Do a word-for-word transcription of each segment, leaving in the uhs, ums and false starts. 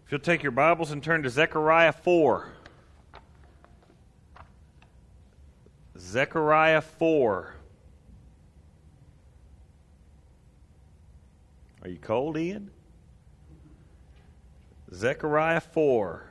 If you'll take your Bibles and turn to Zechariah four. Zechariah four. Are you cold, Ian? Zechariah four.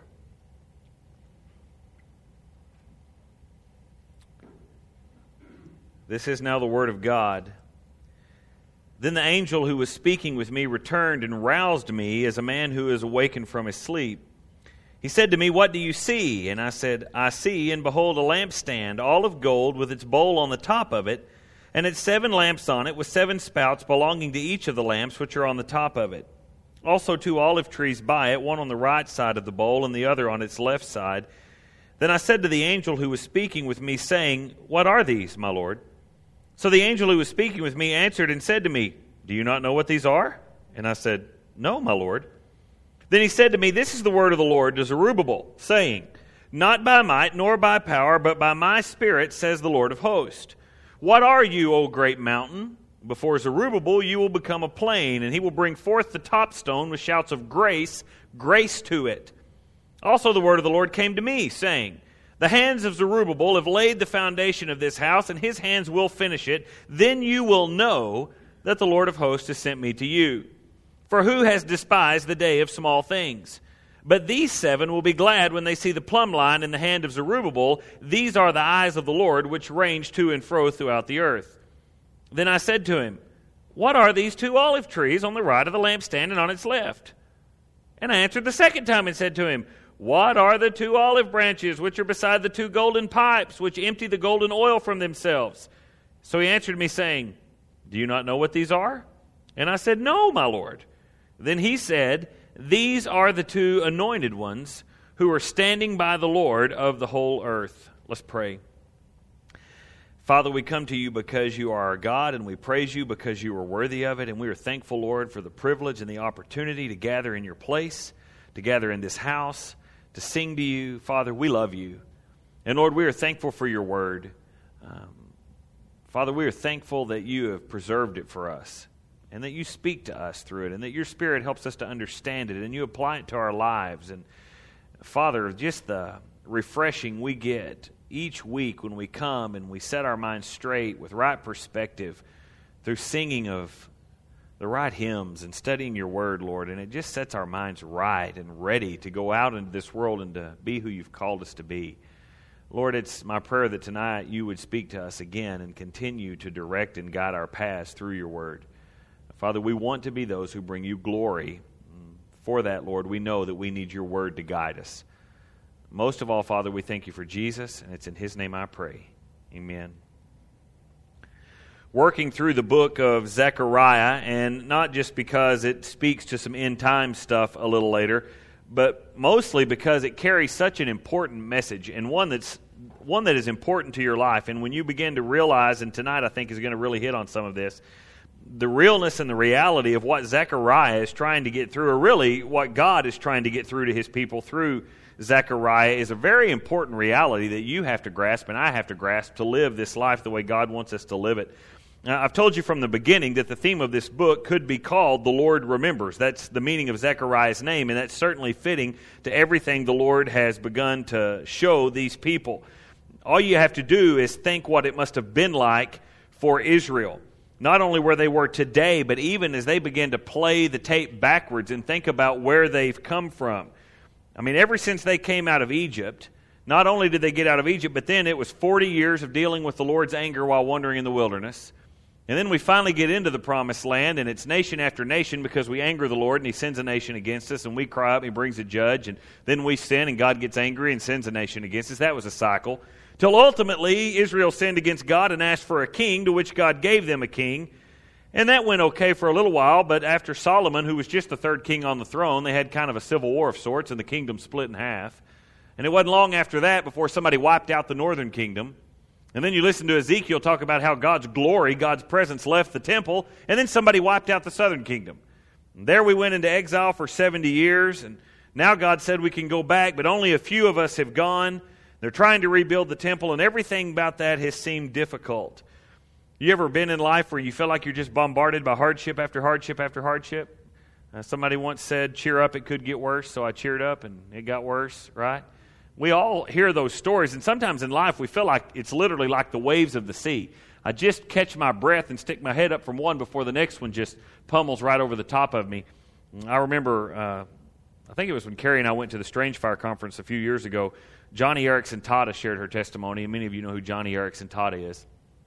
This is now the word of God. Then the angel who was speaking with me returned and roused me as a man who is awakened from his sleep. He said to me, "What do you see?" And I said, "I see, and behold, a lampstand, all of gold, with its bowl on the top of it, and its seven lamps on it, with seven spouts belonging to each of the lamps which are on the top of it. Also two olive trees by it, one on the right side of the bowl, and the other on its left side." Then I said to the angel who was speaking with me, saying, "What are these, my Lord?" So the angel who was speaking with me answered and said to me, "Do you not know what these are?" And I said, "No, my Lord." Then he said to me, "This is the word of the Lord to Zerubbabel, saying, Not by might nor by power, but by my Spirit, says the Lord of hosts. What are you, O great mountain? Before Zerubbabel you will become a plain, and he will bring forth the top stone with shouts of grace, grace to it." Also the word of the Lord came to me, saying, "The hands of Zerubbabel have laid the foundation of this house, and his hands will finish it. Then you will know that the Lord of hosts has sent me to you. For who has despised the day of small things? But these seven will be glad when they see the plumb line in the hand of Zerubbabel. These are the eyes of the Lord, which range to and fro throughout the earth." Then I said to him, "What are these two olive trees on the right of the lampstand and on its left?" And I answered the second time and said to him, "What are the two olive branches which are beside the two golden pipes, which empty the golden oil from themselves?" So he answered me, saying, "Do you not know what these are?" And I said, "No, my Lord." Then he said, "These are the two anointed ones who are standing by the Lord of the whole earth." Let's pray. Father, we come to you because you are our God, and we praise you because you are worthy of it. And we are thankful, Lord, for the privilege and the opportunity to gather in your place, to gather in this house, to sing to you. Father, we love you. And Lord, we are thankful for your word. Um, Father, we are thankful that you have preserved it for us, and that you speak to us through it, and that your Spirit helps us to understand it, and you apply it to our lives. And Father, just the refreshing we get each week when we come and we set our minds straight with right perspective through singing of the right hymns and studying your word, Lord, and it just sets our minds right and ready to go out into this world and to be who you've called us to be. Lord, it's my prayer that tonight you would speak to us again and continue to direct and guide our paths through your word. Father, we want to be those who bring you glory. For that, Lord, we know that we need your word to guide us. Most of all, Father, we thank you for Jesus, and it's in his name I pray. Amen. Working through the book of Zechariah, and not just because it speaks to some end-time stuff a little later, but mostly because it carries such an important message, and one that's one that is important to your life. And when you begin to realize, and tonight I think is going to really hit on some of this, the realness and the reality of what Zechariah is trying to get through, or really what God is trying to get through to his people through Zechariah, is a very important reality that you have to grasp and I have to grasp to live this life the way God wants us to live it. Now, I've told you from the beginning that the theme of this book could be called "The Lord Remembers." That's the meaning of Zechariah's name, and that's certainly fitting to everything the Lord has begun to show these people. All you have to do is think what it must have been like for Israel. Not only where they were today, but even as they begin to play the tape backwards and think about where they've come from. I mean, ever since they came out of Egypt, not only did they get out of Egypt, but then it was forty years of dealing with the Lord's anger while wandering in the wilderness. And then we finally get into the promised land, and it's nation after nation because we anger the Lord, and he sends a nation against us, and we cry out, and he brings a judge, and then we sin, and God gets angry and sends a nation against us. That was a cycle. Till ultimately, Israel sinned against God and asked for a king, to which God gave them a king. And that went okay for a little while, but after Solomon, who was just the third king on the throne, they had kind of a civil war of sorts, and the kingdom split in half. And it wasn't long after that before somebody wiped out the northern kingdom. And then you listen to Ezekiel talk about how God's glory, God's presence left the temple, and then somebody wiped out the southern kingdom. And there we went into exile for seventy years, and now God said we can go back, but only a few of us have gone. They're trying to rebuild the temple, and everything about that has seemed difficult. You ever been in life where you feel like you're just bombarded by hardship after hardship after hardship? Uh, somebody once said, cheer up, it could get worse, so I cheered up and it got worse, right? We all hear those stories, and sometimes in life we feel like it's literally like the waves of the sea. I just catch my breath and stick my head up from one before the next one just pummels right over the top of me. I remember, uh, I think it was when Carrie and I went to the Strange Fire Conference a few years ago. Johnny Erickson Tada shared her testimony, and many of you know who Johnny Erickson Tada is.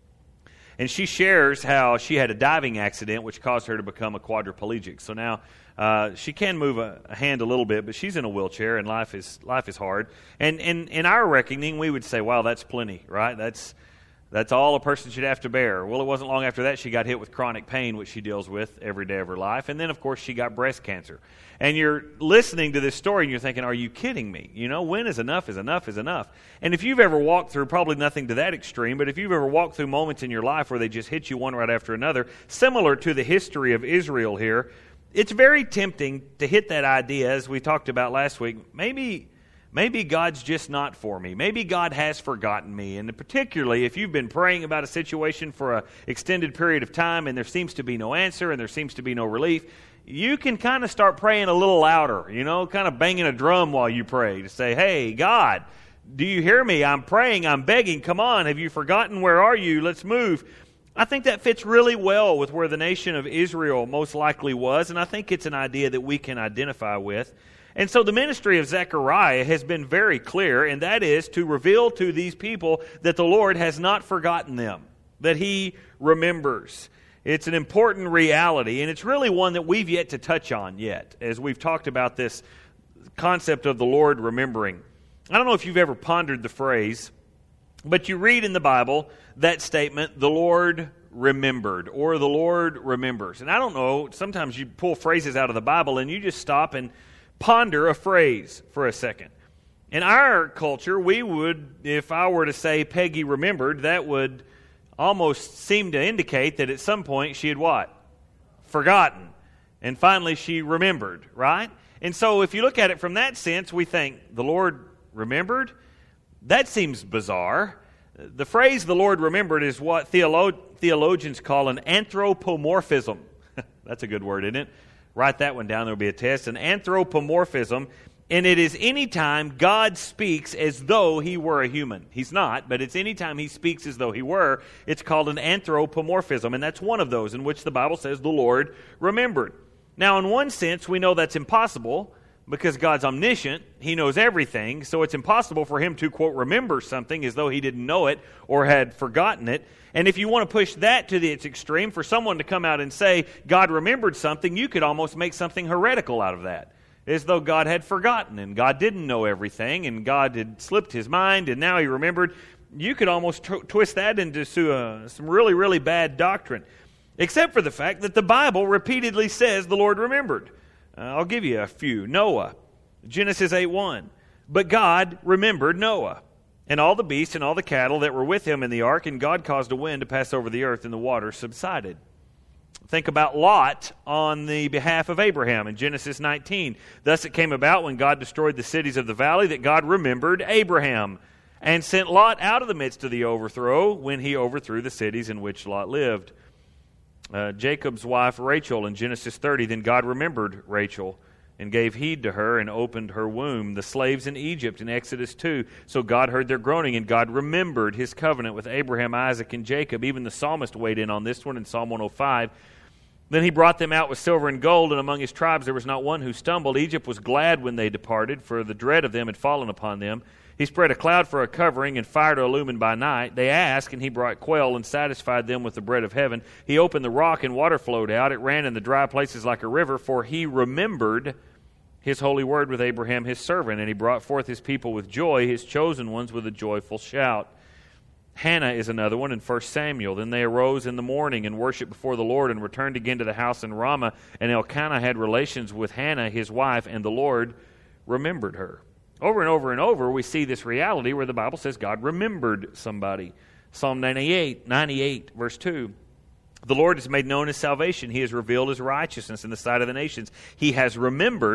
And she shares how she had a diving accident which caused her to become a quadriplegic. So now uh, she can move a, a hand a little bit, but she's in a wheelchair, and life is life is hard. And in, in our reckoning, we would say, wow, that's plenty, right? That's that's all a person should have to bear. Well, it wasn't long after that she got hit with chronic pain, which she deals with every day of her life. And then, of course, she got breast cancer. And you're listening to this story, and you're thinking, are you kidding me? You know, when is enough is enough is enough? And if you've ever walked through, probably nothing to that extreme, but if you've ever walked through moments in your life where they just hit you one right after another, similar to the history of Israel here, it's very tempting to hit that idea, as we talked about last week, maybe... Maybe God's just not for me. Maybe God has forgotten me. And particularly if you've been praying about a situation for an extended period of time and there seems to be no answer and there seems to be no relief, you can kind of start praying a little louder, you know, kind of banging a drum while you pray to say, hey, God, do you hear me? I'm praying, I'm begging, come on, have you forgotten? Where are you? Let's move. I think that fits really well with where the nation of Israel most likely was, and I think it's an idea that we can identify with. And so the ministry of Zechariah has been very clear, and that is to reveal to these people that the Lord has not forgotten them, that He remembers. It's an important reality, and it's really one that we've yet to touch on yet, as we've talked about this concept of the Lord remembering. I don't know if you've ever pondered the phrase, but you read in the Bible that statement, the Lord remembered, or the Lord remembers. And I don't know, sometimes you pull phrases out of the Bible and you just stop and ponder a phrase for a second. In our culture, we would, if I were to say Peggy remembered, that would almost seem to indicate that at some point she had what? Forgotten. And finally she remembered, right? And so if you look at it from that sense, we think, the Lord remembered? That seems bizarre. The phrase the Lord remembered is what theolo- theologians call an anthropomorphism. That's a good word, isn't it? Write that one down, there will be a test. An anthropomorphism, and it is any time God speaks as though He were a human. He's not, but it's any time He speaks as though He were. It's called an anthropomorphism, and that's one of those in which the Bible says the Lord remembered. Now, in one sense, we know that's impossible because God's omniscient. He knows everything, so it's impossible for Him to, quote, remember something as though He didn't know it or had forgotten it. And if you want to push that to the, its extreme, for someone to come out and say God remembered something, you could almost make something heretical out of that. As though God had forgotten and God didn't know everything and God had slipped His mind and now He remembered. You could almost t- twist that into uh, some really, really bad doctrine. Except for the fact that the Bible repeatedly says the Lord remembered. Uh, I'll give you a few. Noah, Genesis eight one. But God remembered Noah, and all the beasts and all the cattle that were with him in the ark, and God caused a wind to pass over the earth, and the water subsided. Think about Lot on the behalf of Abraham in Genesis nineteen. Thus it came about when God destroyed the cities of the valley that God remembered Abraham and sent Lot out of the midst of the overthrow when He overthrew the cities in which Lot lived. Uh, Jacob's wife Rachel in Genesis thirty, then God remembered Rachel and gave heed to her and opened her womb. The slaves in Egypt in Exodus two, so God heard their groaning and God remembered His covenant with Abraham, Isaac, and Jacob. Even the psalmist weighed in on this one in Psalm one oh five. Then He brought them out with silver and gold, and among His tribes there was not one who stumbled. Egypt was glad when they departed, for the dread of them had fallen upon them. He spread a cloud for a covering and fire to illumine by night. They asked, and He brought quail and satisfied them with the bread of heaven. He opened the rock, and water flowed out. It ran in the dry places like a river, for He remembered His holy word with Abraham His servant, and He brought forth His people with joy, His chosen ones with a joyful shout. Hannah is another one in First Samuel. Then they arose in the morning and worshipped before the Lord and returned again to the house in Ramah. And Elkanah had relations with Hannah, his wife, and the Lord remembered her. Over and over and over, we see this reality where the Bible says God remembered somebody. Psalm ninety-eight, ninety-eight, verse two. The Lord has made known His salvation. He has revealed His righteousness in the sight of the nations. He has remembered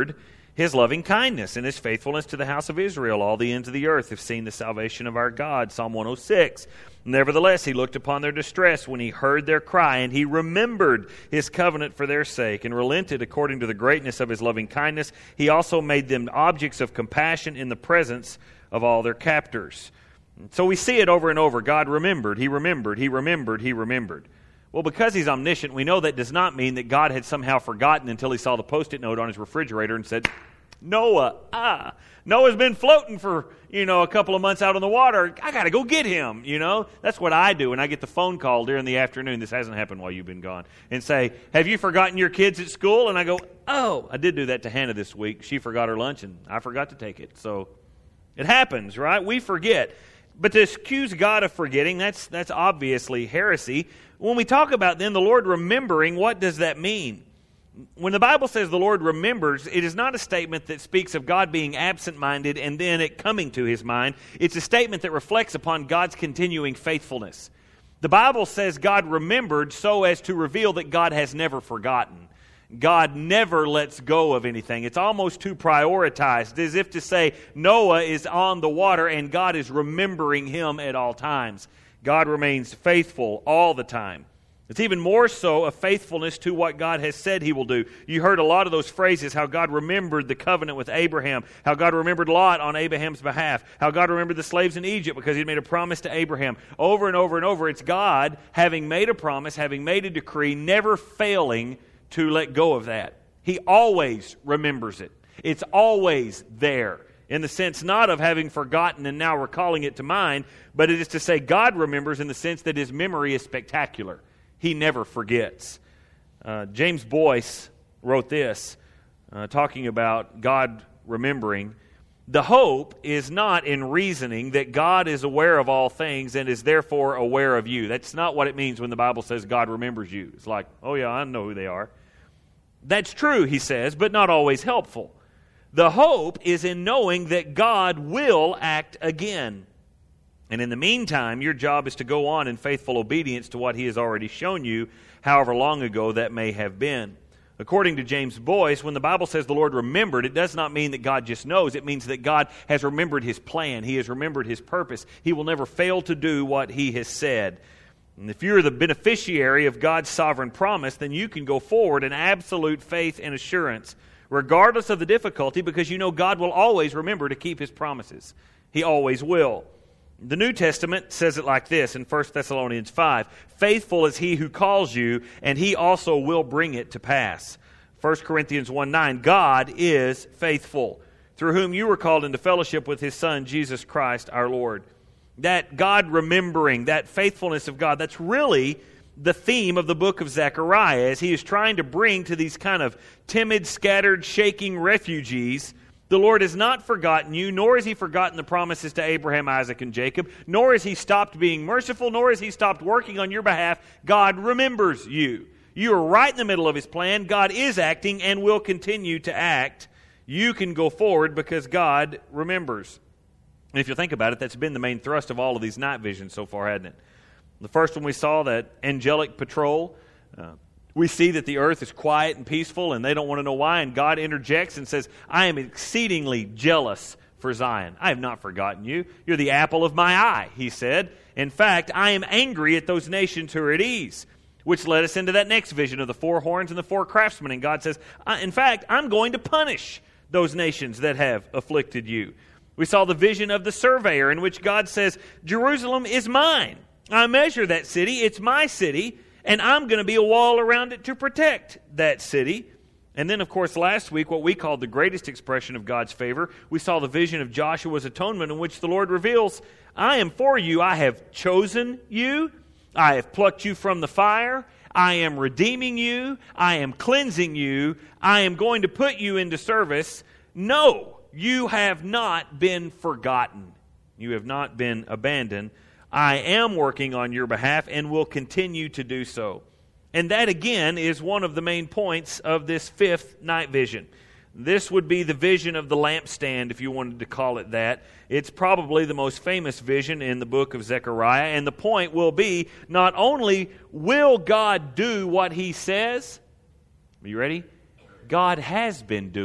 His loving kindness and His faithfulness to the house of Israel. All the ends of the earth have seen the salvation of our God. Psalm one oh six. Nevertheless, He looked upon their distress when He heard their cry, and He remembered His covenant for their sake, and relented according to the greatness of His loving kindness. He also made them objects of compassion in the presence of all their captors. So we see it over and over. God remembered, He remembered, He remembered, He remembered. Well, because He's omniscient, we know that does not mean that God had somehow forgotten until He saw the Post-it note on His refrigerator and said, Noah, ah, Noah's been floating for, you know, a couple of months out on the water. I got to go get him, you know. That's what I do when I get the phone call during the afternoon. This hasn't happened while you've been gone. And say, have you forgotten your kids at school? And I go, oh, I did do that to Hannah this week. She forgot her lunch, and I forgot to take it. So it happens, right? We forget. But to accuse God of forgetting, that's that's obviously heresy. When we talk about then the Lord remembering, what does that mean? When the Bible says the Lord remembers, it is not a statement that speaks of God being absent-minded and then it coming to His mind. It's a statement that reflects upon God's continuing faithfulness. The Bible says God remembered so as to reveal that God has never forgotten. God never lets go of anything. It's almost too prioritized, as if to say Noah is on the water and God is remembering him at all times. God remains faithful all the time. It's even more so a faithfulness to what God has said He will do. You heard a lot of those phrases, how God remembered the covenant with Abraham, how God remembered Lot on Abraham's behalf, how God remembered the slaves in Egypt because He made a promise to Abraham. Over and over and over, it's God having made a promise, having made a decree, never failing to let go of that. He always remembers it. It's always there. In the sense not of having forgotten and now recalling it to mind, but it is to say God remembers in the sense that His memory is spectacular. He never forgets. Uh, James Boyce wrote this, uh, talking about God remembering. The hope is not in reasoning that God is aware of all things and is therefore aware of you. That's not what it means when the Bible says God remembers you. It's like, oh yeah, I know who they are. That's true, he says, but not always helpful. The hope is in knowing that God will act again. And in the meantime, your job is to go on in faithful obedience to what He has already shown you, however long ago that may have been. According to James Boyce, when the Bible says the Lord remembered, it does not mean that God just knows. It means that God has remembered His plan. He has remembered His purpose. He will never fail to do what He has said. And if you're the beneficiary of God's sovereign promise, then you can go forward in absolute faith and assurance, regardless of the difficulty, because you know God will always remember to keep His promises. He always will. The New Testament says it like this in First Thessalonians five. Faithful is He who calls you, and He also will bring it to pass. First Corinthians one nine. God is faithful, through whom you were called into fellowship with His Son, Jesus Christ our Lord. That God remembering, that faithfulness of God, that's really the theme of the book of Zechariah, as he is trying to bring to these kind of timid, scattered, shaking refugees. The Lord has not forgotten you, nor has He forgotten the promises to Abraham, Isaac, and Jacob, nor has He stopped being merciful, nor has He stopped working on your behalf. God remembers you. You are right in the middle of His plan. God is acting and will continue to act. You can go forward because God remembers. And if you think about it, that's been the main thrust of all of these night visions so far, hasn't it? The first one we saw, that angelic patrol. Uh, We see that the earth is quiet and peaceful, and they don't want to know why, and God interjects and says, I am exceedingly jealous for Zion. I have not forgotten you. You're the apple of my eye, He said. In fact, I am angry at those nations who are at ease, which led us into that next vision of the four horns and the four craftsmen. And God says, in fact, I'm going to punish those nations that have afflicted you. We saw the vision of the surveyor, in which God says, Jerusalem is mine. I measure that city. It's my city. And I'm going to be a wall around it to protect that city. And then, of course, last week, what we called the greatest expression of God's favor, we saw the vision of Joshua's atonement, in which the Lord reveals, I am for you. I have chosen you. I have plucked you from the fire. I am redeeming you. I am cleansing you. I am going to put you into service. No, you have not been forgotten. You have not been abandoned. I am working on your behalf and will continue to do so. And that, again, is one of the main points of this fifth night vision. This would be the vision of the lampstand, if you wanted to call it that. It's probably the most famous vision in the book of Zechariah. And the point will be, not only will God do what He says, are you ready? God has been doing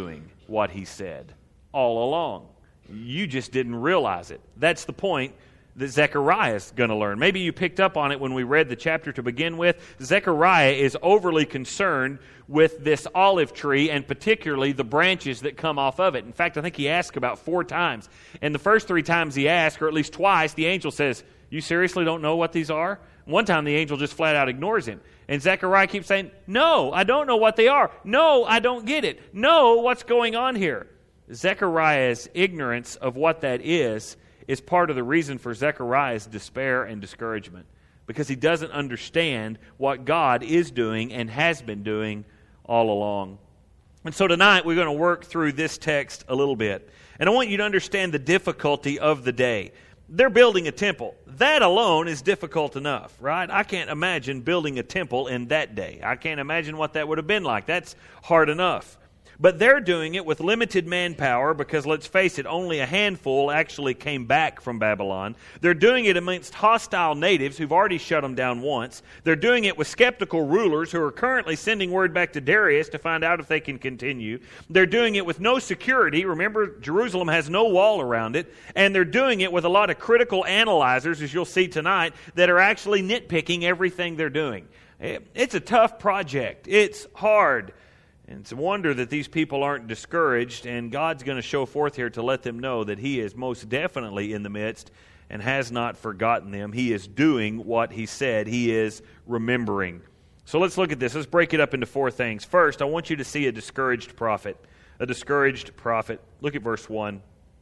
what he said all along. You just didn't realize it. That's the point that Zechariah is going to learn. Maybe you picked up on it when we read the chapter to begin with. Zechariah is overly concerned with this olive tree and particularly the branches that come off of it. In fact, I think he asked about four times. And the first three times he asked, or at least twice, the angel says, "You seriously don't know what these are?" One time the angel just flat out ignores him. And Zechariah keeps saying, "No, I don't know what they are. No, I don't get it. No, what's going on here?" Zechariah's ignorance of what that is is part of the reason for Zechariah's despair and discouragement, because he doesn't understand what God is doing and has been doing all along. And so tonight we're going to work through this text a little bit. And I want you to understand the difficulty of the day. They're building a temple. That alone is difficult enough, right? I can't imagine building a temple in that day. I can't imagine what that would have been like. That's hard enough. But they're doing it with limited manpower because, let's face it, only a handful actually came back from Babylon. They're doing it amongst hostile natives who've already shut them down once. They're doing it with skeptical rulers who are currently sending word back to Darius to find out if they can continue. They're doing it with no security. Remember, Jerusalem has no wall around it. And they're doing it with a lot of critical analyzers, as you'll see tonight, that are actually nitpicking everything they're doing. It's a tough project. It's hard. And it's a wonder that these people aren't discouraged, and God's going to show forth here to let them know that He is most definitely in the midst and has not forgotten them. He is doing what He said. He is remembering. So let's look at this. Let's break it up into four things. First, I want you to see a discouraged prophet. A discouraged prophet. Look at verse one.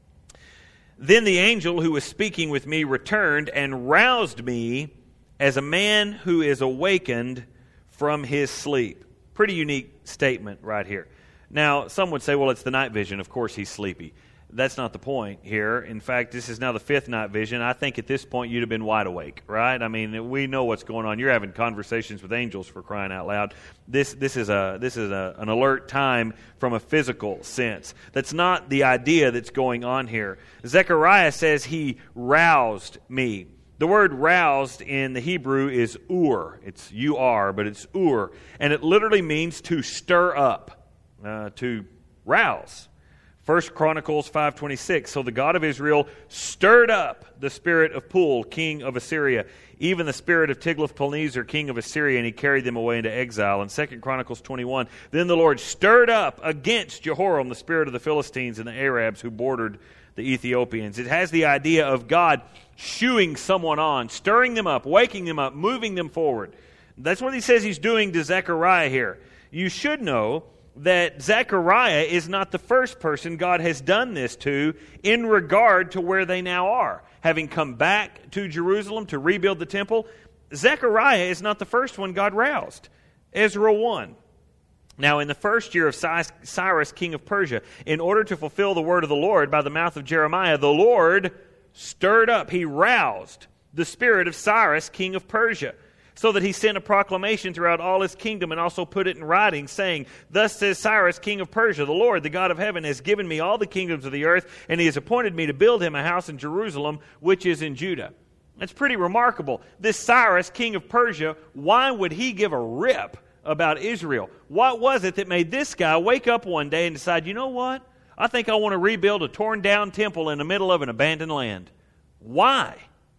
Then the angel who was speaking with me returned and roused me as a man who is awakened from his sleep. Pretty unique statement right here. Now, some would say, well, it's the night vision. Of course he's sleepy. That's not the point here. In fact, this is now the fifth night vision. I think at this point you'd have been wide awake, right? I mean, we know what's going on. You're having conversations with angels, for crying out loud. This this is a this is a, an alert time from a physical sense. That's not the idea that's going on here. Zechariah says he roused me. The word roused in the Hebrew is ur. It's U R, but it's ur. And it literally means to stir up, uh, to rouse. First Chronicles five twenty-six. So the God of Israel stirred up the spirit of Pul, king of Assyria, even the spirit of Tiglath-Pileser, king of Assyria, and he carried them away into exile. In Second Chronicles twenty-one, then the Lord stirred up against Jehoram the spirit of the Philistines and the Arabs who bordered the Ethiopians. It has the idea of God shooing someone on, stirring them up, waking them up, moving them forward. That's what he says he's doing to Zechariah here. You should know that Zechariah is not the first person God has done this to in regard to where they now are. Having come back to Jerusalem to rebuild the temple, Zechariah is not the first one God roused. Ezra one. Now, in the first year of Cyrus, king of Persia, in order to fulfill the word of the Lord by the mouth of Jeremiah, the Lord stirred up, he roused the spirit of Cyrus, king of Persia, so that he sent a proclamation throughout all his kingdom and also put it in writing, saying, "Thus says Cyrus, king of Persia, the Lord, the God of heaven, has given me all the kingdoms of the earth, and he has appointed me to build him a house in Jerusalem, which is in Judah." That's pretty remarkable. This Cyrus, king of Persia, why would he give a rip about Israel? What was it that made this guy wake up one day and decide, you know what? I think I want to rebuild a torn down temple in the middle of an abandoned land. Why?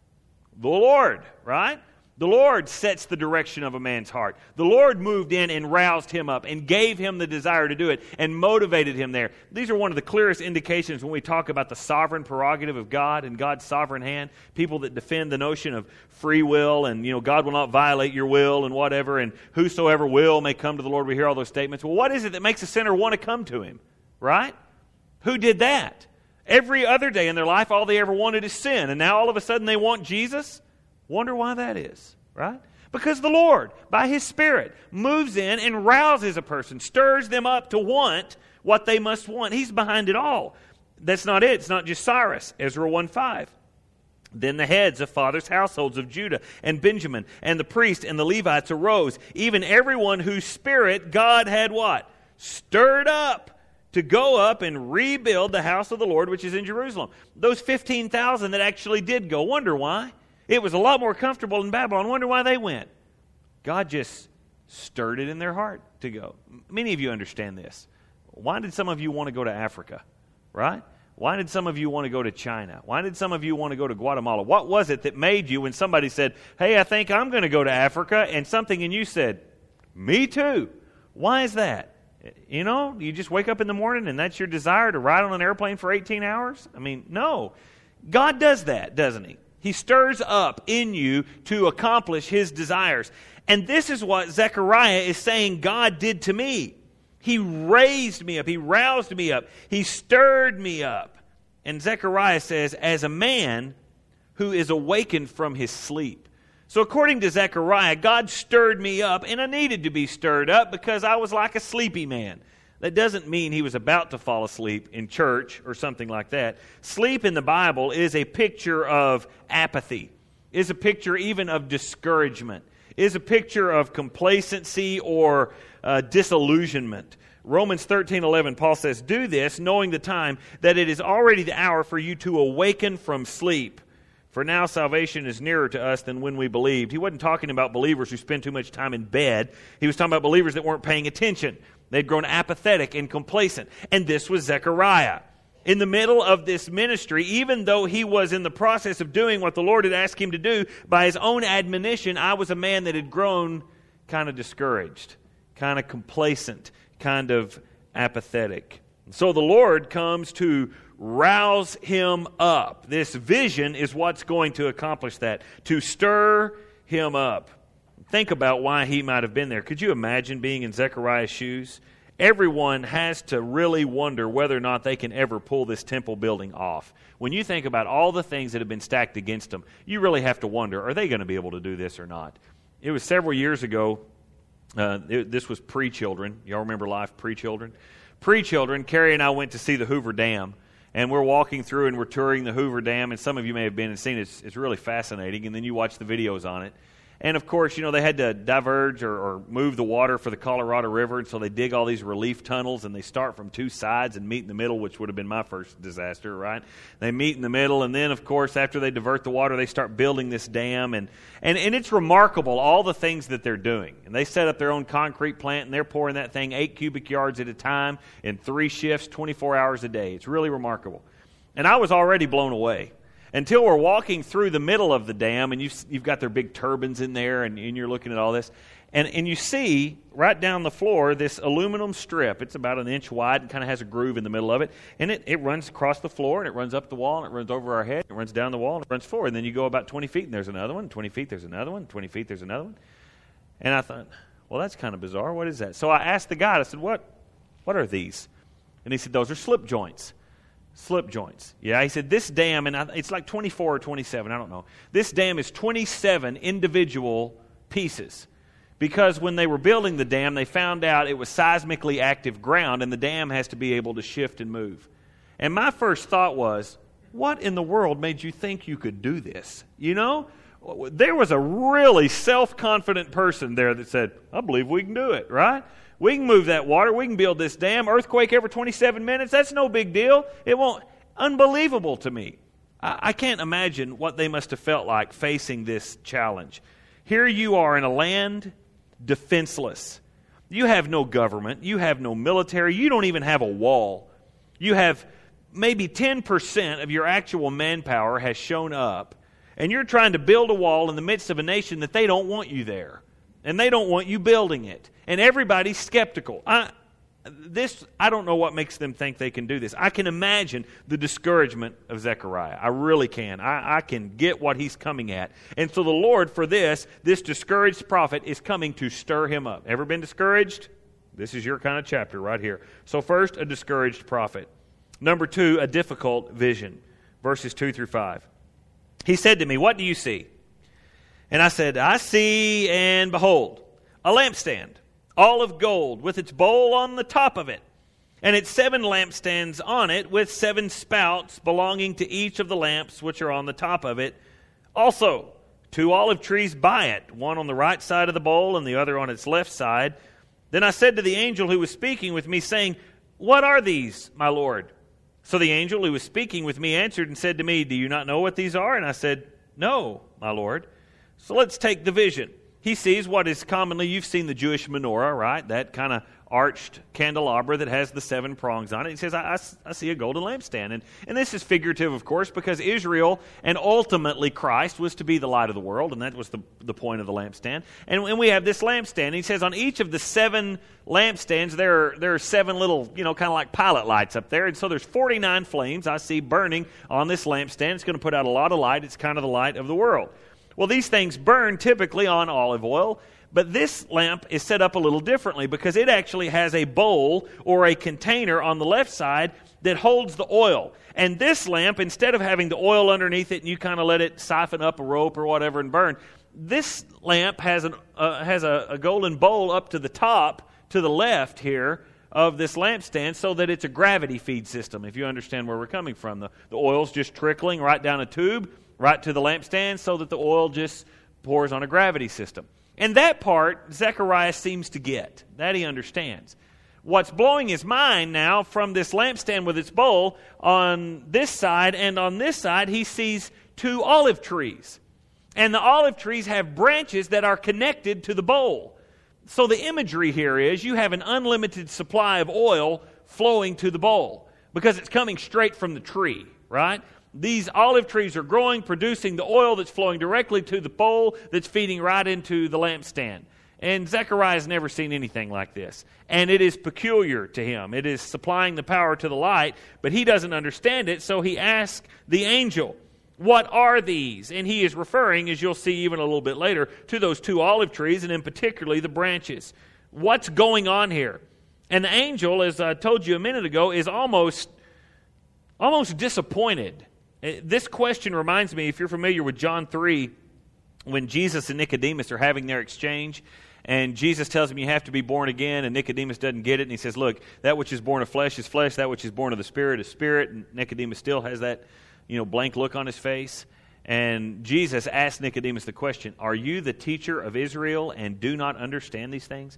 The Lord, right? The Lord sets the direction of a man's heart. The Lord moved in and roused him up and gave him the desire to do it and motivated him there. These are one of the clearest indications when we talk about the sovereign prerogative of God and God's sovereign hand. People that defend the notion of free will and, you know, God will not violate your will and whatever, and whosoever will may come to the Lord. We hear all those statements. Well, what is it that makes a sinner want to come to Him, right? Who did that? Every other day in their life, all they ever wanted is sin, and now all of a sudden they want Jesus? Wonder why that is, right? Because the Lord, by His Spirit, moves in and rouses a person, stirs them up to want what they must want. He's behind it all. That's not it. It's not just Cyrus. Ezra one five. Then the heads of fathers' households of Judah and Benjamin and the priests and the Levites arose, even everyone whose spirit God had what? Stirred up to go up and rebuild the house of the Lord, which is in Jerusalem. Those fifteen thousand that actually did go, wonder why? It was a lot more comfortable in Babylon. Wonder why they went. God just stirred it in their heart to go. Many of you understand this. why did some of you want to go to Africa, right? Why did some of you want to go to China? Why did some of you want to go to Guatemala? What was it that made you, when somebody said, hey, I think I'm going to go to Africa, and something in you said, me too? Why is that? You know, you just wake up in the morning and that's your desire to ride on an airplane for eighteen hours? I mean, no. God does that, doesn't He? He stirs up in you to accomplish His desires. And this is what Zechariah is saying God did to me. He raised me up. He roused me up. He stirred me up. And Zechariah says, as a man who is awakened from his sleep. So according to Zechariah, God stirred me up, and I needed to be stirred up because I was like a sleepy man. That doesn't mean he was about to fall asleep in church or something like that. Sleep in the Bible is a picture of apathy, is a picture even of discouragement, is a picture of complacency or uh, disillusionment. Romans thirteen eleven, Paul says, do this, knowing the time, that it is already the hour for you to awaken from sleep. For now salvation is nearer to us than when we believed. He wasn't talking about believers who spend too much time in bed. He was talking about believers that weren't paying attention. They'd grown apathetic and complacent. And this was Zechariah. In the middle of this ministry, even though he was in the process of doing what the Lord had asked him to do, by his own admonition, I was a man that had grown kind of discouraged, kind of complacent, kind of apathetic. So the Lord comes to rouse him up. This vision is what's going to accomplish that, to stir him up. Think about why he might have been there. Could you imagine being in Zechariah's shoes? Everyone has to really wonder whether or not they can ever pull this temple building off. When you think about all the things that have been stacked against them, you really have to wonder, are they going to be able to do this or not? It was several years ago. Uh, it, this was pre-children. Y'all remember life pre-children? Pre-children, Carrie and I went to see the Hoover Dam. And we're walking through and we're touring the Hoover Dam. And some of you may have been and seen it. It's, it's really fascinating. And then you watch the videos on it. And, of course, you know, they had to diverge or, or move the water for the Colorado River. And so they dig all these relief tunnels, and they start from two sides and meet in the middle, which would have been my first disaster, right? They meet in the middle, and then, of course, after they divert the water, they start building this dam. And, and, and it's remarkable, all the things that they're doing. And they set up their own concrete plant, and they're pouring that thing eight cubic yards at a time in three shifts, twenty-four hours a day. It's really remarkable. And I was already blown away. Until we're walking through the middle of the dam, and you've, you've got their big turbines in there, and, and you're looking at all this. And, and you see, right down the floor, this aluminum strip. It's about an inch wide and kind of has a groove in the middle of it. And it, it runs across the floor, and it runs up the wall, and it runs over our head, and it runs down the wall, and it runs forward. And then you go about twenty feet, and there's another one. twenty feet, there's another one. twenty feet, there's another one. And I thought, well, that's kind of bizarre. What is that? So I asked the guy, I said, what, what are these? And he said, those are slip joints. Slip joints. Yeah, he said this dam, and it's like twenty-four or twenty-seven, I don't know. This dam is twenty-seven individual pieces. Because when they were building the dam, they found out it was seismically active ground, and the dam has to be able to shift and move. And my first thought was, what in the world made you think you could do this? You know? There was a really self-confident person there that said, I believe we can do it, right? We can move that water. We can build this dam. Earthquake every twenty-seven minutes. That's no big deal. It won't. Unbelievable to me. I, I can't imagine what they must have felt like facing this challenge. Here you are in a land defenseless. You have no government. You have no military. You don't even have a wall. You have maybe ten percent of your actual manpower has shown up. And you're trying to build a wall in the midst of a nation that they don't want you there. And they don't want you building it. And everybody's skeptical. I, this, I don't know what makes them think they can do this. I can imagine the discouragement of Zechariah. I really can. I, I can get what he's coming at. And so the Lord, for this, this discouraged prophet is coming to stir him up. Ever been discouraged? This is your kind of chapter right here. So first, a discouraged prophet. Number two, a difficult vision. Verses two through five. He said to me, what do you see? And I said, I see, and behold, a lampstand, all of gold, with its bowl on the top of it, and its seven lampstands on it, with seven spouts belonging to each of the lamps which are on the top of it. Also, two olive trees by it, one on the right side of the bowl and the other on its left side. Then I said to the angel who was speaking with me, saying, what are these, my Lord? So the angel who was speaking with me answered and said to me, do you not know what these are? And I said, no, my Lord. So let's take the vision. He sees what is commonly, you've seen the Jewish menorah, right? That kind of arched candelabra that has the seven prongs on it. He says, I, I, I see a golden lampstand. And, and this is figurative, of course, because Israel and ultimately Christ was to be the light of the world, and that was the, the point of the lampstand. And, and we have this lampstand. And he says on each of the seven lampstands, there are, there are seven little, you know, kind of like pilot lights up there. And so there's forty-nine flames I see burning on this lampstand. It's going to put out a lot of light. It's kind of the light of the world. Well, these things burn typically on olive oil. But this lamp is set up a little differently because it actually has a bowl or a container on the left side that holds the oil. And this lamp, instead of having the oil underneath it and you kind of let it siphon up a rope or whatever and burn, this lamp has, an, uh, has a, a golden bowl up to the top, to the left here of this lampstand, so that it's a gravity feed system, if you understand where we're coming from. The, the oil's just trickling right down a tube, right to the lampstand, so that the oil just pours on a gravity system. And that part, Zechariah seems to get. That he understands. What's blowing his mind now from this lampstand with its bowl, on this side and on this side, he sees two olive trees. And the olive trees have branches that are connected to the bowl. So the imagery here is you have an unlimited supply of oil flowing to the bowl because it's coming straight from the tree, right? These olive trees are growing, producing the oil that's flowing directly to the bowl that's feeding right into the lampstand. And Zechariah has never seen anything like this. And it is peculiar to him. It is supplying the power to the light, but he doesn't understand it, so he asks the angel, what are these? And he is referring, as you'll see even a little bit later, to those two olive trees, and in particularly the branches. What's going on here? And the angel, as I told you a minute ago, is almost, almost disappointed. This question reminds me, if you're familiar with John three, when Jesus and Nicodemus are having their exchange, and Jesus tells him you have to be born again, and Nicodemus doesn't get it, and he says, look, that which is born of flesh is flesh, that which is born of the Spirit is spirit, and Nicodemus still has that, you know, blank look on his face. And Jesus asked Nicodemus the question, are you the teacher of Israel and do not understand these things?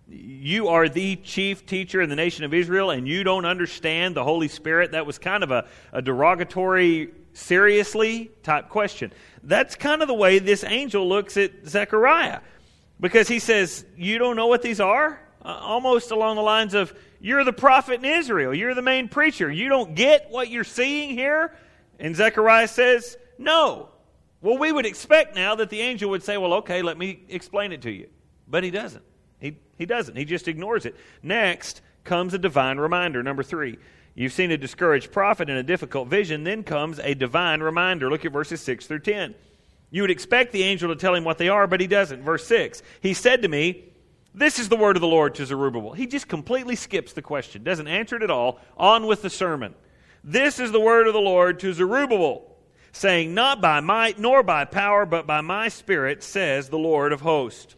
You are the chief teacher in the nation of Israel and you don't understand the Holy Spirit? That was kind of a, a derogatory, seriously type question. That's kind of the way this angel looks at Zechariah. Because he says, you don't know what these are? Uh, almost along the lines of, you're the prophet in Israel. You're the main preacher. You don't get what you're seeing here? And Zechariah says, no. Well, we would expect now that the angel would say, well, okay, let me explain it to you. But he doesn't. He, he doesn't. He just ignores it. Next comes a divine reminder. Number three, you've seen a discouraged prophet in a difficult vision. Then comes a divine reminder. Look at verses six through ten. You would expect the angel to tell him what they are, but he doesn't. Verse six, he said to me, this is the word of the Lord to Zerubbabel. He just completely skips the question, doesn't answer it at all. On with the sermon. This is the word of the Lord to Zerubbabel, saying, not by might nor by power, but by my Spirit, says the Lord of hosts.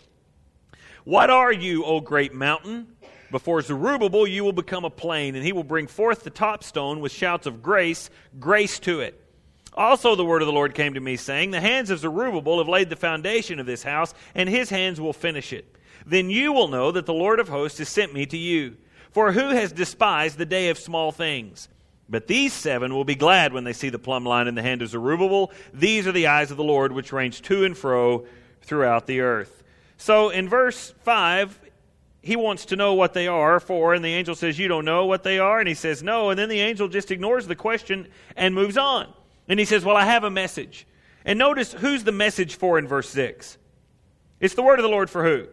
What are you, O great mountain? Before Zerubbabel you will become a plain, and he will bring forth the top stone with shouts of grace, grace to it. Also the word of the Lord came to me, saying, the hands of Zerubbabel have laid the foundation of this house, and his hands will finish it. Then you will know that the Lord of hosts has sent me to you. For who has despised the day of small things? But these seven will be glad when they see the plumb line in the hand of Zerubbabel. These are the eyes of the Lord, which range to and fro throughout the earth. So in verse five, he wants to know what they are for, and the angel says, you don't know what they are? And he says, no. And then the angel just ignores the question and moves on. And he says, well, I have a message. And notice who's the message for in verse six. It's the word of the Lord for who?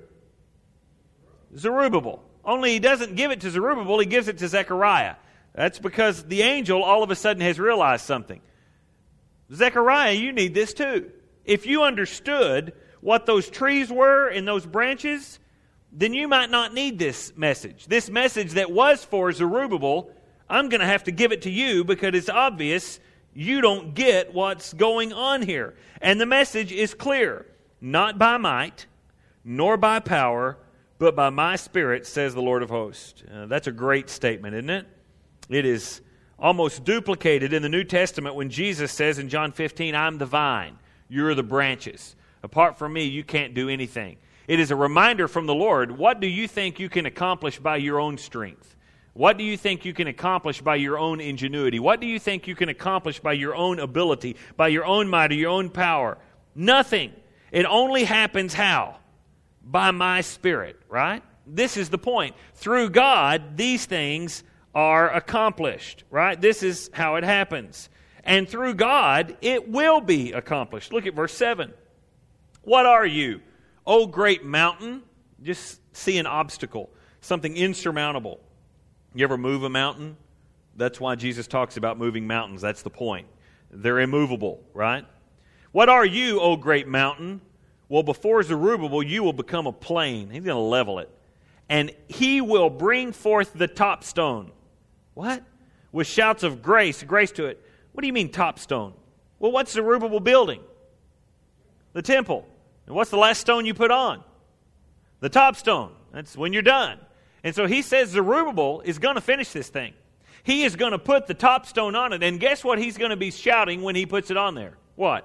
Zerubbabel. Only he doesn't give it to Zerubbabel, he gives it to Zechariah. That's because the angel all of a sudden has realized something. Zechariah, you need this too. If you understood what those trees were and those branches, then you might not need this message. This message that was for Zerubbabel, I'm going to have to give it to you because it's obvious you don't get what's going on here. And the message is clear. Not by might, nor by power, but by my Spirit, says the Lord of hosts. Uh, that's a great statement, isn't it? It is almost duplicated in the New Testament when Jesus says in John fifteen, I'm the vine, you're the branches. Apart from me, you can't do anything. It is a reminder from the Lord, what do you think you can accomplish by your own strength? What do you think you can accomplish by your own ingenuity? What do you think you can accomplish by your own ability, by your own might or your own power? Nothing. It only happens how? By my Spirit, right? This is the point. Through God, these things are accomplished, right? This is how it happens. And through God, it will be accomplished. Look at verse seven. What are you, O great mountain? Just see an obstacle, something insurmountable. You ever move a mountain? That's why Jesus talks about moving mountains. That's the point. They're immovable, right? What are you, O great mountain? Well, before Zerubbabel, you will become a plain. He's going to level it. And he will bring forth the top stone. What? With shouts of grace, grace to it. What do you mean top stone? Well, what's Zerubbabel building? The temple. And what's the last stone you put on? The top stone. That's when you're done. And so he says Zerubbabel is going to finish this thing. He is going to put the top stone on it. And guess what he's going to be shouting when he puts it on there? What?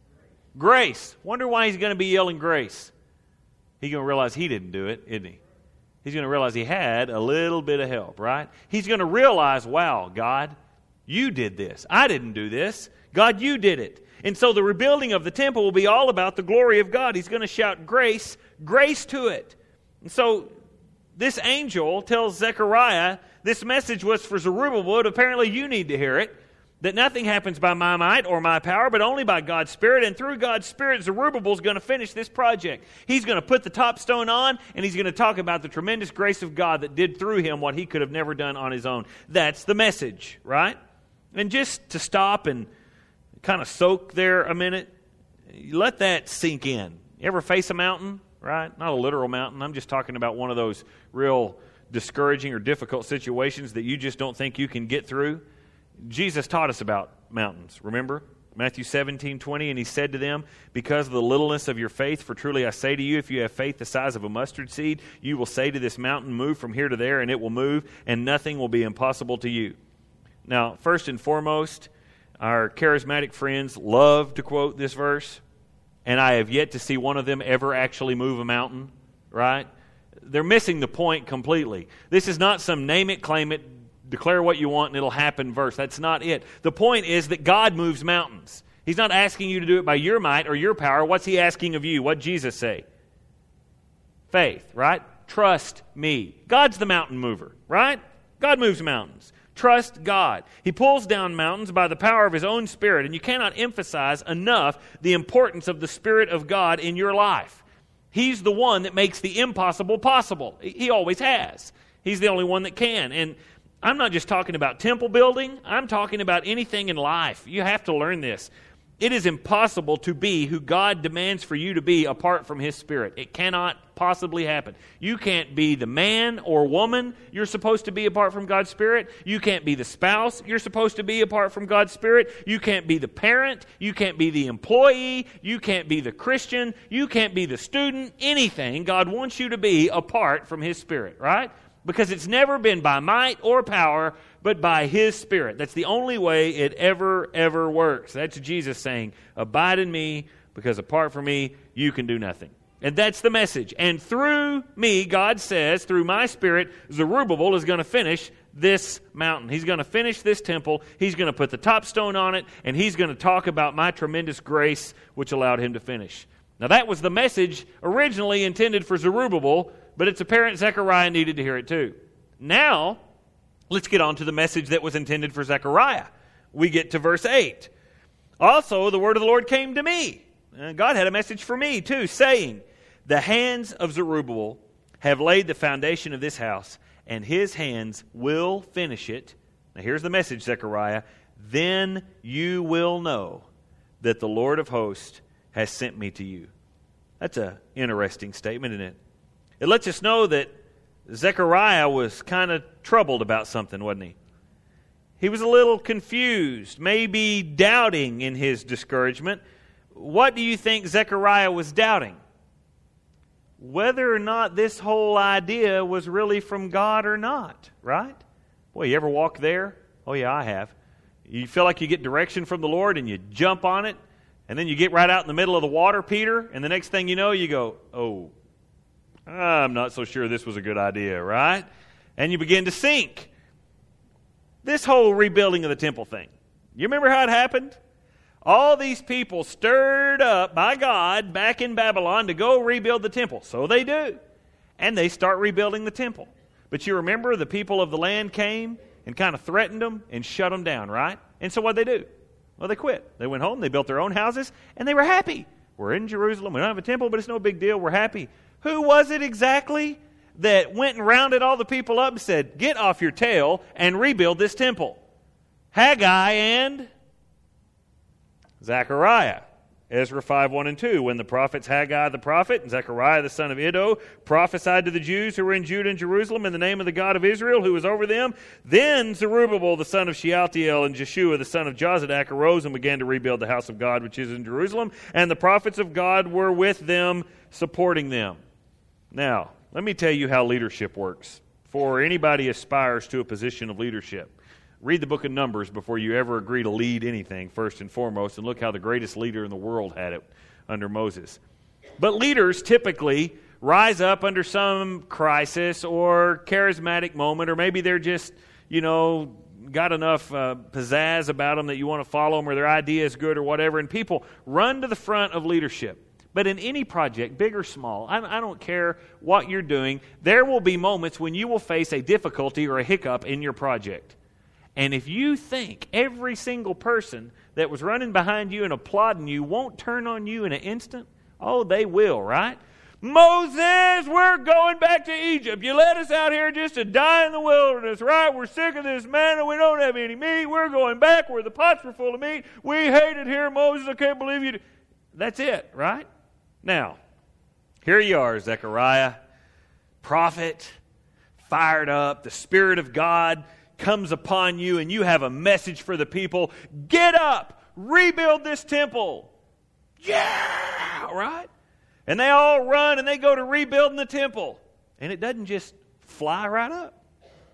Grace. Wonder why he's going to be yelling grace. He's going to realize he didn't do it, isn't he? He's going to realize he had a little bit of help, right? He's going to realize, wow, God, you did this. I didn't do this. God, you did it. And so the rebuilding of the temple will be all about the glory of God. He's going to shout grace, grace to it. And so this angel tells Zechariah this message was for Zerubbabel, but apparently you need to hear it, that nothing happens by my might or my power, but only by God's Spirit. And through God's Spirit, Zerubbabel is going to finish this project. He's going to put the top stone on, and he's going to talk about the tremendous grace of God that did through him what he could have never done on his own. That's the message, right? And just to stop and kind of soak there a minute, let that sink in. You ever face a mountain, right? Not a literal mountain. I'm just talking about one of those real discouraging or difficult situations that you just don't think you can get through. Jesus taught us about mountains, remember? Matthew seventeen twenty, and he said to them, because of the littleness of your faith, for truly I say to you, if you have faith the size of a mustard seed, you will say to this mountain, move from here to there, and it will move, and nothing will be impossible to you. Now, first and foremost, our charismatic friends love to quote this verse, and I have yet to see one of them ever actually move a mountain, right? They're missing the point completely. This is not some name it, claim it, declare what you want and it'll happen verse. That's not it. The point is that God moves mountains. He's not asking you to do it by your might or your power. What's he asking of you? What did Jesus say? Faith, right? Trust me. God's the mountain mover, right? God moves mountains. Trust God. He pulls down mountains by the power of his own Spirit, and you cannot emphasize enough the importance of the Spirit of God in your life. He's the one that makes the impossible possible. He always has. He's the only one that can. And I'm not just talking about temple building. I'm talking about anything in life. You have to learn this. It is impossible to be who God demands for you to be apart from his Spirit. It cannot possibly happen. You can't be the man or woman you're supposed to be apart from God's Spirit. You can't be the spouse you're supposed to be apart from God's Spirit. You can't be the parent. You can't be the employee. You can't be the Christian. You can't be the student. Anything God wants you to be apart from his Spirit, right? Because it's never been by might or power, but by his Spirit. That's the only way it ever, ever works. That's Jesus saying, abide in me, because apart from me, you can do nothing. And that's the message. And through me, God says, through my Spirit, Zerubbabel is going to finish this mountain. He's going to finish this temple. He's going to put the top stone on it, and he's going to talk about my tremendous grace, which allowed him to finish. Now that was the message originally intended for Zerubbabel, but it's apparent Zechariah needed to hear it too. Now, let's get on to the message that was intended for Zechariah. We get to verse eight. Also, the word of the Lord came to me. And God had a message for me too, saying, the hands of Zerubbabel have laid the foundation of this house, and his hands will finish it. Now here's the message, Zechariah. Then you will know that the Lord of hosts has sent me to you. That's an interesting statement, isn't it? It lets us know that Zechariah was kind of troubled about something, wasn't he? He was a little confused, maybe doubting in his discouragement. What do you think Zechariah was doubting? Whether or not this whole idea was really from God or not, right? Boy, you ever walk there? Oh yeah, I have. You feel like you get direction from the Lord and you jump on it, and then you get right out in the middle of the water, Peter, and the next thing you know, you go, oh, I'm not so sure this was a good idea, right? And you begin to sink. This whole rebuilding of the temple thing, you remember how it happened? All these people stirred up by God back in Babylon to go rebuild the temple. So they do. and they start rebuilding the temple. But you remember the people of the land came and kind of threatened them and shut them down, right? And so what did they do? Well, they quit. They went home, they built their own houses, and they were happy. We're in Jerusalem, we don't have a temple, but it's no big deal, we're happy. Who was it exactly that went and rounded all the people up and said, get off your tail and rebuild this temple? Haggai and Zechariah. Ezra five, one and two. When the prophets Haggai the prophet and Zechariah the son of Iddo prophesied to the Jews who were in Judah and Jerusalem in the name of the God of Israel who was over them, then Zerubbabel the son of Shealtiel and Jeshua the son of Jozadak arose and began to rebuild the house of God which is in Jerusalem, and the prophets of God were with them, supporting them. Now, let me tell you how leadership works. For anybody aspires to a position of leadership, read the book of Numbers before you ever agree to lead anything, first and foremost, and look how the greatest leader in the world had it under Moses. But leaders typically rise up under some crisis or charismatic moment, or maybe they're just, you know, got enough uh, pizzazz about them that you want to follow them, or their idea is good or whatever, and people run to the front of leadership. But in any project, big or small, I, I don't care what you're doing, there will be moments when you will face a difficulty or a hiccup in your project. And if you think every single person that was running behind you and applauding you won't turn on you in an instant, oh, they will, right? Moses, we're going back to Egypt. You let us out here just to die in the wilderness, right? We're sick of this manna. We don't have any meat. We're going back where the pots were full of meat. We hate it here, Moses. I can't believe you. That's it, right? Now, here you are, Zechariah, prophet, fired up, the Spirit of God comes upon you, and you have a message for the people. Get up, rebuild this temple. Yeah, right? And they all run, and they go to rebuilding the temple. And it doesn't just fly right up.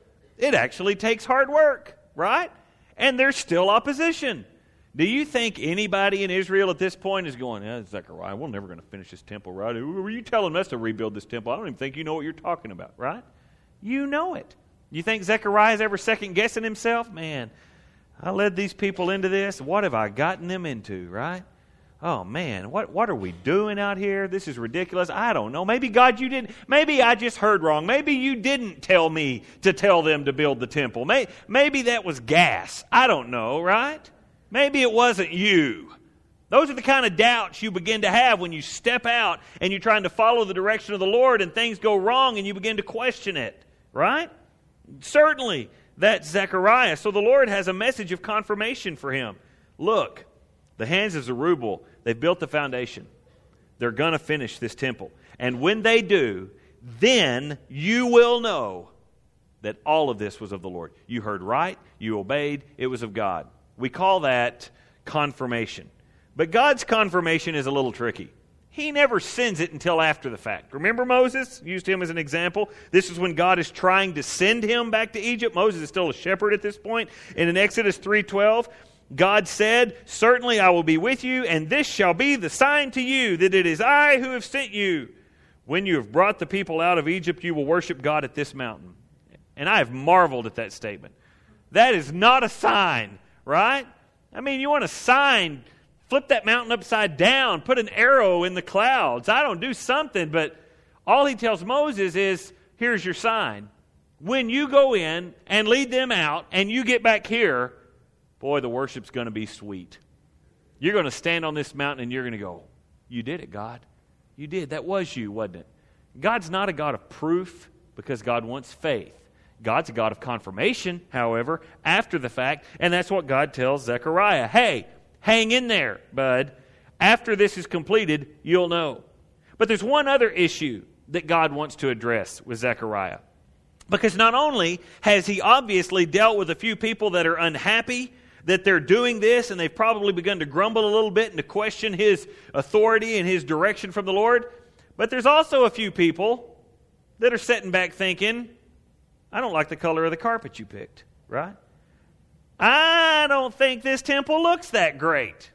It actually takes hard work, right? And there's still opposition. Do you think anybody in Israel at this point is going, yeah, Zechariah, we're never going to finish this temple, right? Were you telling us to rebuild this temple? I don't even think you know what you're talking about, right? You know it. You think Zechariah is ever second-guessing himself? Man, I led these people into this. What have I gotten them into, right? Oh, man, what what are we doing out here? This is ridiculous. I don't know. Maybe, God, you didn't. Maybe I just heard wrong. Maybe you didn't tell me to tell them to build the temple. Maybe, maybe that was gas. I don't know, right? Maybe it wasn't you. Those are the kind of doubts you begin to have when you step out and you're trying to follow the direction of the Lord and things go wrong and you begin to question it, right? Certainly, that's Zechariah. So the Lord has a message of confirmation for him. Look, the hands of Zerubbabel, they've built the foundation. They're going to finish this temple. And when they do, then you will know that all of this was of the Lord. You heard right, you obeyed, it was of God. We call that confirmation. But God's confirmation is a little tricky. He never sends it until after the fact. Remember Moses? Used him as an example. This is when God is trying to send him back to Egypt. Moses is still a shepherd at this point. And in Exodus three twelve, God said, certainly I will be with you, and this shall be the sign to you that it is I who have sent you. When you have brought the people out of Egypt, you will worship God at this mountain. And I have marveled at that statement. That is not a sign, right? I mean, you want a sign, flip that mountain upside down, put an arrow in the clouds. I don't do something, but all he tells Moses is, here's your sign. When you go in and lead them out and you get back here, boy, the worship's going to be sweet. You're going to stand on this mountain and you're going to go, you did it, God. You did. That was you, wasn't it? God's not a God of proof because God wants faith. God's a God of confirmation, however, after the fact, and that's what God tells Zechariah. Hey, hang in there, bud. After this is completed, you'll know. But there's one other issue that God wants to address with Zechariah. Because not only has he obviously dealt with a few people that are unhappy that they're doing this, and they've probably begun to grumble a little bit and to question his authority and his direction from the Lord, but there's also a few people that are sitting back thinking, I don't like the color of the carpet you picked, right? I don't think this temple looks that great.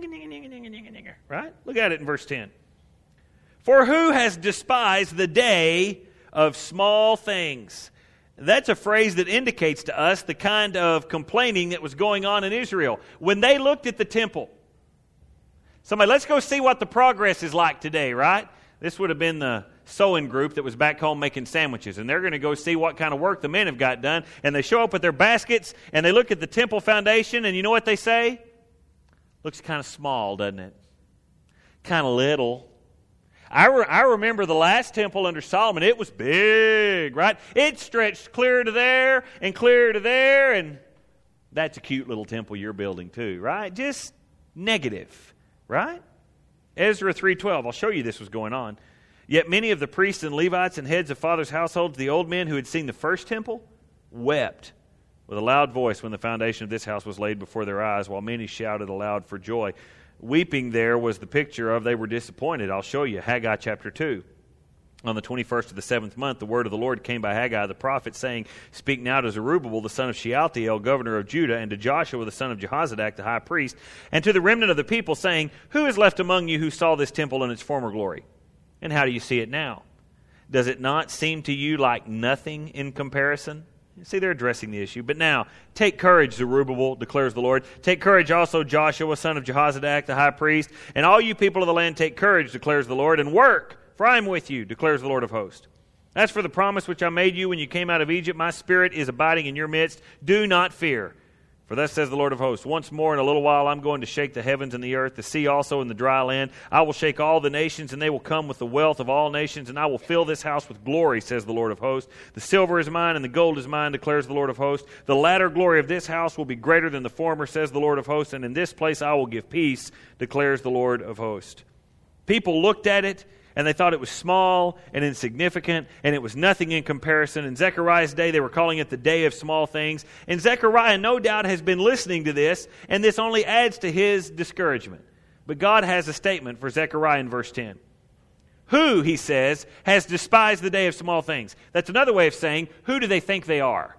Right? Look at it in verse ten. For who has despised the day of small things? That's a phrase that indicates to us the kind of complaining that was going on in Israel. When they looked at the temple, somebody, let's go see what the progress is like today, right? This would have been the sewing group that was back home making sandwiches. And they're going to go see what kind of work the men have got done. And they show up with their baskets, and they look at the temple foundation, and you know what they say? Looks kind of small, doesn't it? Kind of little. I, re- I remember the last temple under Solomon. It was big, right? It stretched clear to there and clear to there, and that's a cute little temple you're building too, right? Just negative, right? Ezra three twelve, I'll show you this was going on. Yet many of the priests and Levites and heads of fathers' households, the old men who had seen the first temple, wept with a loud voice when the foundation of this house was laid before their eyes, while many shouted aloud for joy. Weeping there was the picture of they were disappointed. I'll show you. Haggai chapter two. On the twenty-first of the seventh month, the word of the Lord came by Haggai the prophet, saying, Speak now to Zerubbabel, the son of Shealtiel, governor of Judah, and to Joshua, the son of Jehozadak, the high priest, and to the remnant of the people, saying, Who is left among you who saw this temple in its former glory? And how do you see it now? Does it not seem to you like nothing in comparison? See, they're addressing the issue. But now, take courage, Zerubbabel, declares the Lord. Take courage also, Joshua, son of Jehozadak, the high priest. And all you people of the land, take courage, declares the Lord, and work, for I am with you, declares the Lord of hosts. As for the promise which I made you when you came out of Egypt, my spirit is abiding in your midst. Do not fear. For thus says the Lord of hosts, once more in a little while I'm going to shake the heavens and the earth, the sea also and the dry land. I will shake all the nations, and they will come with the wealth of all nations, and I will fill this house with glory, says the Lord of hosts. The silver is mine, and the gold is mine, declares the Lord of hosts. The latter glory of this house will be greater than the former, says the Lord of hosts, and in this place I will give peace, declares the Lord of hosts. People looked at it, and they thought it was small and insignificant, and it was nothing in comparison. In Zechariah's day, they were calling it the day of small things. And Zechariah, no doubt, has been listening to this, and this only adds to his discouragement. But God has a statement for Zechariah in verse ten. Who, he says, has despised the day of small things? That's another way of saying, who do they think they are?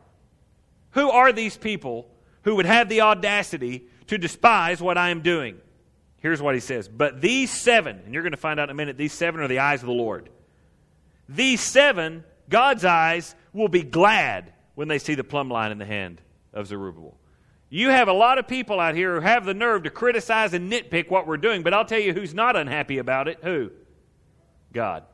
Who are these people who would have the audacity to despise what I am doing? Here's what he says. But these seven, and you're going to find out in a minute, these seven are the eyes of the Lord. These seven, God's eyes, will be glad when they see the plumb line in the hand of Zerubbabel. You have a lot of people out here who have the nerve to criticize and nitpick what we're doing, but I'll tell you who's not unhappy about it. Who? God.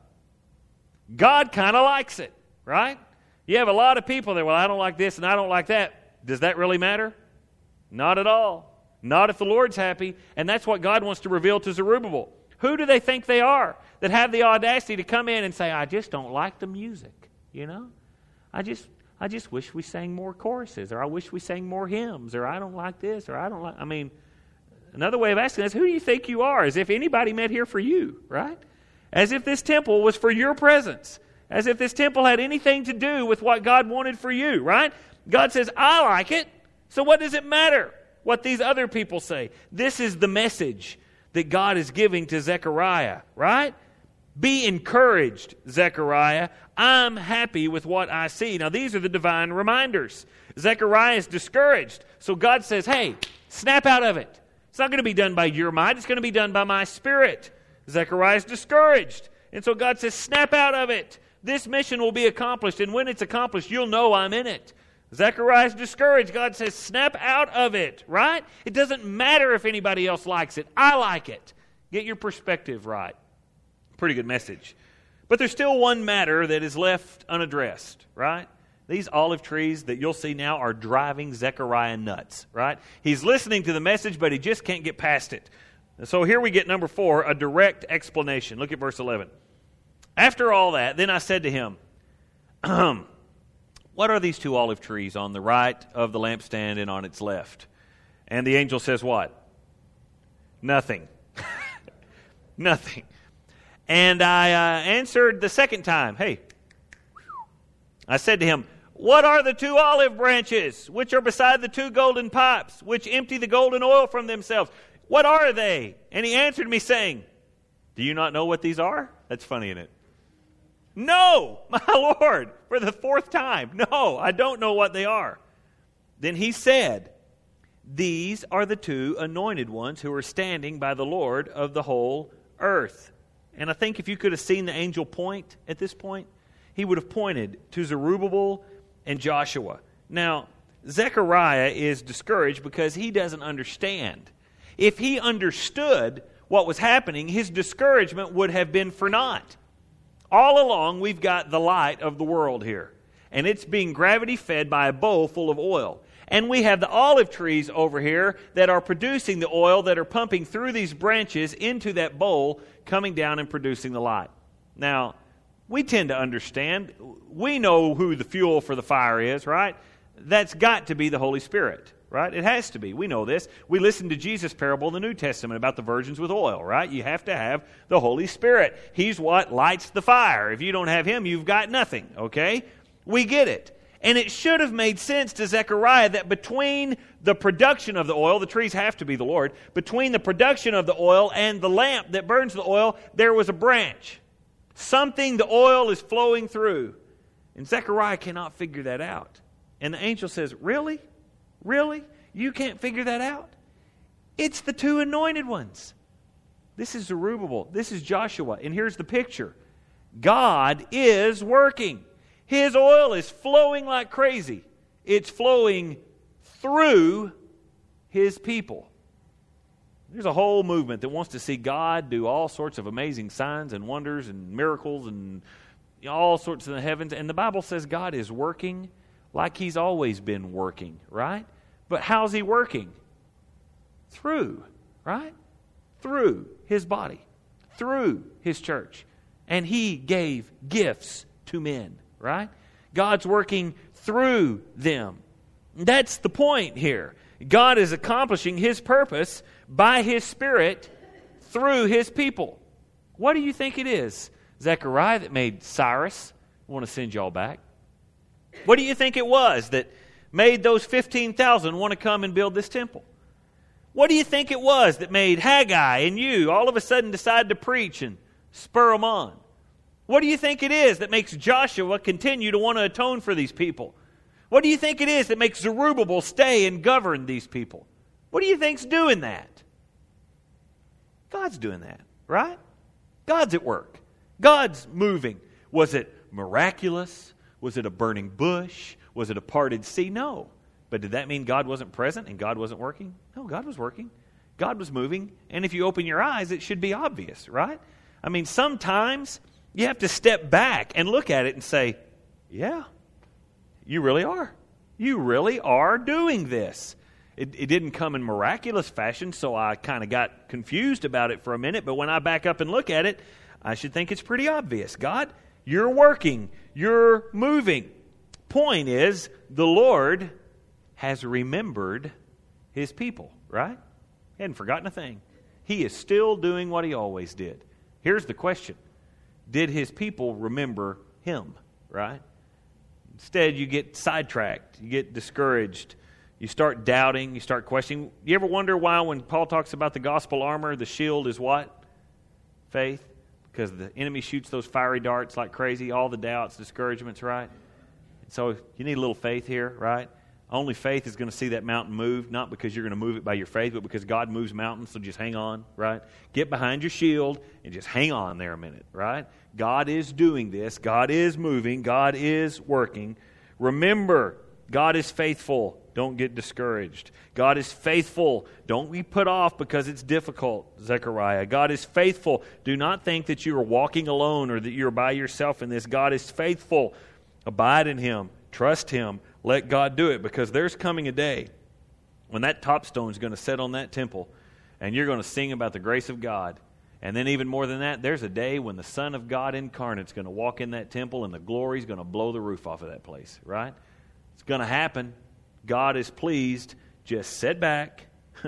God kind of likes it, right? You have a lot of people that, well, I don't like this and I don't like that. Does that really matter? Not at all. Not if the Lord's happy, and that's what God wants to reveal to Zerubbabel. Who do they think they are that have the audacity to come in and say, I just don't like the music, you know? I just I just wish we sang more choruses, or I wish we sang more hymns, or I don't like this, or I don't like... I mean, another way of asking is, who do you think you are? As if anybody met here for you, right? As if this temple was for your presence. As if this temple had anything to do with what God wanted for you, right? God says, I like it, so what does it matter what these other people say? This is the message that God is giving to Zechariah, right? Be encouraged, Zechariah. I'm happy with what I see. Now, these are the divine reminders. Zechariah is discouraged. So God says, hey, snap out of it. It's not going to be done by your might. It's going to be done by my Spirit. Zechariah is discouraged. And so God says, snap out of it. This mission will be accomplished. And when it's accomplished, you'll know I'm in it. Zechariah is discouraged. God says, snap out of it, right? It doesn't matter if anybody else likes it. I like it. Get your perspective right. Pretty good message. But there's still one matter that is left unaddressed, right? These olive trees that you'll see now are driving Zechariah nuts, right? He's listening to the message, but he just can't get past it. So here we get number four, a direct explanation. Look at verse eleven. After all that, then I said to him, what are these two olive trees on the right of the lampstand and on its left? And the angel says what? Nothing. Nothing. And I uh, answered the second time, hey, I said to him, what are the two olive branches which are beside the two golden pipes, which empty the golden oil from themselves? What are they? And he answered me saying, do you not know what these are? That's funny, isn't it? No, my Lord, for the fourth time. No, I don't know what they are. Then he said, these are the two anointed ones who are standing by the Lord of the whole earth. And I think if you could have seen the angel point at this point, he would have pointed to Zerubbabel and Joshua. Now, Zechariah is discouraged because he doesn't understand. If he understood what was happening, his discouragement would have been for naught. All along, we've got the light of the world here. And it's being gravity-fed by a bowl full of oil. And we have the olive trees over here that are producing the oil, that are pumping through these branches into that bowl, coming down and producing the light. Now, we tend to understand. We know who the fuel for the fire is, right? That's got to be the Holy Spirit, right? It has to be. We know this. We listen to Jesus' parable in the New Testament about the virgins with oil, right? You have to have the Holy Spirit. He's what lights the fire. If you don't have Him, you've got nothing, okay? We get it. And it should have made sense to Zechariah that between the production of the oil, the trees have to be the Lord, between the production of the oil and the lamp that burns the oil, there was a branch. Something the oil is flowing through. And Zechariah cannot figure that out. And the angel says, really? Really? You can't figure that out? It's the two anointed ones. This is Zerubbabel. This is Joshua. And here's the picture. God is working. His oil is flowing like crazy. It's flowing through His people. There's a whole movement that wants to see God do all sorts of amazing signs and wonders and miracles and all sorts in the heavens. And the Bible says God is working like He's always been working, right? But how's He working? Through, right? Through His body, through His church. And He gave gifts to men, right? God's working through them. That's the point here. God is accomplishing His purpose by His Spirit through His people. What do you think it is, Zechariah, that made Cyrus want to send y'all back? What do you think it was that made those fifteen thousand want to come and build this temple? What do you think it was that made Haggai and you all of a sudden decide to preach and spur them on? What do you think it is that makes Joshua continue to want to atone for these people? What do you think it is that makes Zerubbabel stay and govern these people? What do you think's doing that? God's doing that, right? God's at work. God's moving. Was it miraculous? Was it a burning bush? Was it a parted sea? No. But did that mean God wasn't present and God wasn't working? No, God was working. God was moving. And if you open your eyes, it should be obvious, right? I mean, sometimes you have to step back and look at it and say, yeah, you really are. You really are doing this. It, it didn't come in miraculous fashion, so I kind of got confused about it for a minute. But when I back up and look at it, I should think it's pretty obvious. God, you're working. You're moving. Point is, the Lord has remembered His people, right? He hadn't forgotten a thing. He is still doing what He always did. Here's the question. Did His people remember Him, right? Instead, you get sidetracked. You get discouraged. You start doubting. You start questioning. You ever wonder why when Paul talks about the gospel armor, the shield is what? Faith. Because the enemy shoots those fiery darts like crazy. All the doubts, discouragements, right? So you need a little faith here, right? Only faith is going to see that mountain move, not because you're going to move it by your faith, but because God moves mountains, so just hang on, right? Get behind your shield and just hang on there a minute, right? God is doing this. God is moving. God is working. Remember, God is faithful. Don't get discouraged. God is faithful. Don't be put off because it's difficult, Zechariah. God is faithful. Do not think that you are walking alone or that you're by yourself in this. God is faithful. Abide in Him. Trust Him. Let God do it, because there's coming a day when that top stone is going to set on that temple and you're going to sing about the grace of God. And then even more than that, there's a day when the Son of God incarnate is going to walk in that temple and the glory is going to blow the roof off of that place, right? It's going to happen. God is pleased. Just sit back,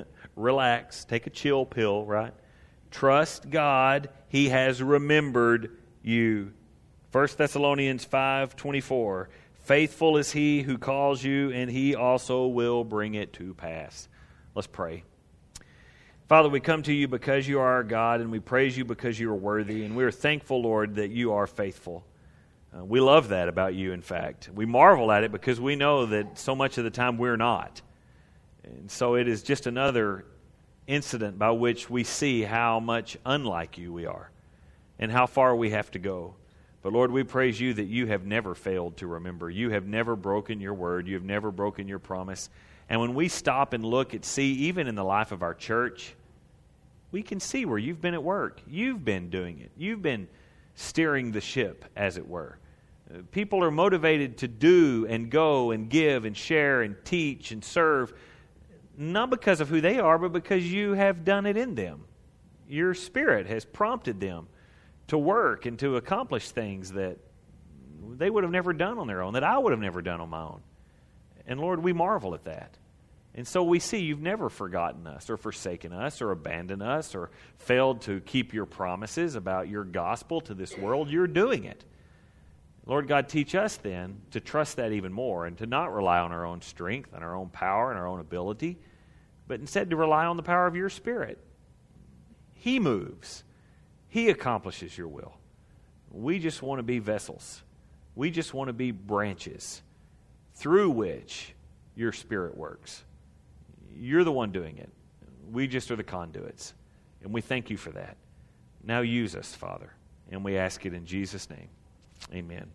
relax, take a chill pill, right? Trust God. He has remembered you. First Thessalonians five twenty-four. Faithful is He who calls you, and He also will bring it to pass. Let's pray. Father, we come to You because You are our God, and we praise You because You are worthy, and we are thankful, Lord, that You are faithful. Uh, we love that about You, in fact. We marvel at it because we know that so much of the time we're not. And so it is just another incident by which we see how much unlike You we are and how far we have to go. But Lord, we praise You that You have never failed to remember. You have never broken Your word. You have never broken Your promise. And when we stop and look and see, even in the life of our church, we can see where You've been at work. You've been doing it. You've been steering the ship, as it were. People are motivated to do and go and give and share and teach and serve, not because of who they are, but because you have done it in them. Your Spirit has prompted them to work and to accomplish things that they would have never done on their own, that I would have never done on my own. And Lord, we marvel at that. And so we see you've never forgotten us or forsaken us or abandoned us or failed to keep your promises about your gospel to this world. You're doing it. Lord God, teach us then to trust that even more and to not rely on our own strength and our own power and our own ability, but instead to rely on the power of your Spirit. He moves. He accomplishes your will. We just want to be vessels. We just want to be branches through which your Spirit works. You're the one doing it. We just are the conduits. And we thank you for that. Now use us, Father. And we ask it in Jesus' name. Amen.